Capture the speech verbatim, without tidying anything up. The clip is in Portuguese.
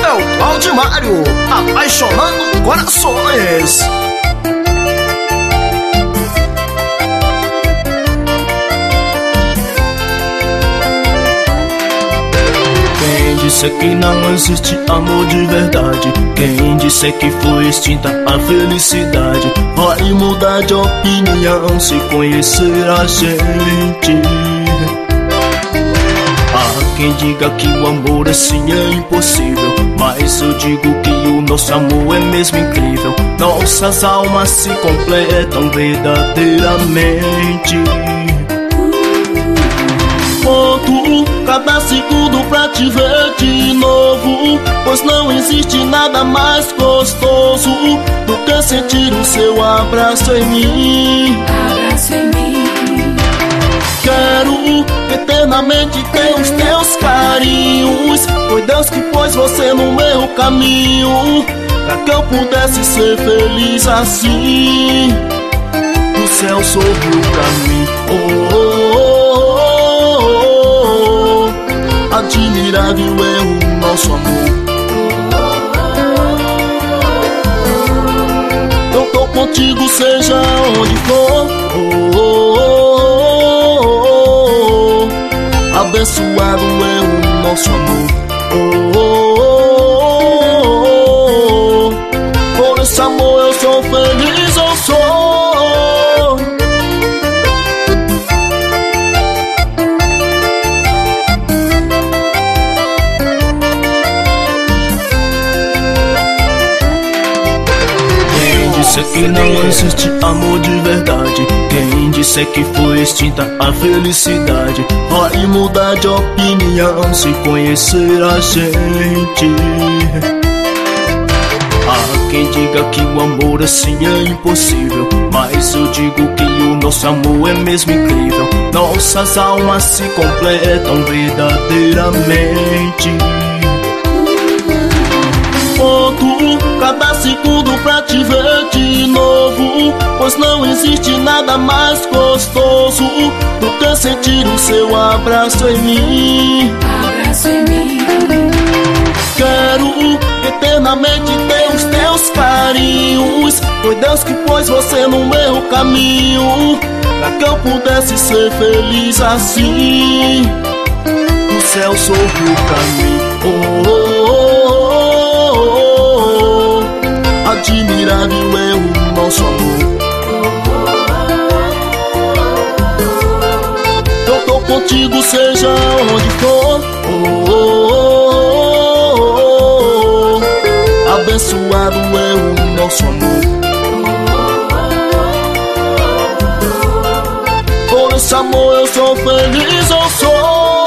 é o Claudimário, apaixonando corações. Quem disse que não existe amor de verdade? Quem disse que foi extinta a felicidade? Vai mudar de opinião se conhecer a gente. Há quem diga que o amor assim é impossível, mas eu digo que o nosso amor é mesmo incrível. Nossas almas se completam verdadeiramente. Conto cada segundo pra te ver de novo, pois não existe nada mais gostoso do que sentir o seu abraço em mim. Abraço em mim. Quero eternamente ter os teus carinhos. Foi Deus que pôs você no meu caminho, pra que eu pudesse ser feliz assim. O céu sorriu pra mim. Oh, oh, oh, oh, oh. Admirável é o nosso amor. Eu tô contigo seja onde for. Oh, oh, oh, oh, oh. Abençoado é o nosso amor. Oh, oh, oh, oh, oh. Por esse amor eu sou feliz, eu sou. Quem disse que não existe amor de verdade? Quem disse que foi extinta a felicidade? Vai mudar de opinião se conhecer a gente. Há quem diga que o amor assim é impossível, mas eu digo que o nosso amor é mesmo incrível. Nossas almas se completam verdadeiramente. Conto cada segundo pra te ver de novo, pois não existe nada mais gostoso do que sentir o seu abraço em mim. Abraço em mim. Quero eternamente ter os teus carinhos. Foi Deus que pôs você no meu caminho, pra que eu pudesse ser feliz assim. O céu sorriu pra mim. Oh, oh, oh, oh, oh. Admirável é o nosso amor. Eu tô contigo seja onde for. Oh, oh, oh, oh, oh. Abençoado é o nosso amor. Por esse amor eu sou feliz, eu sou.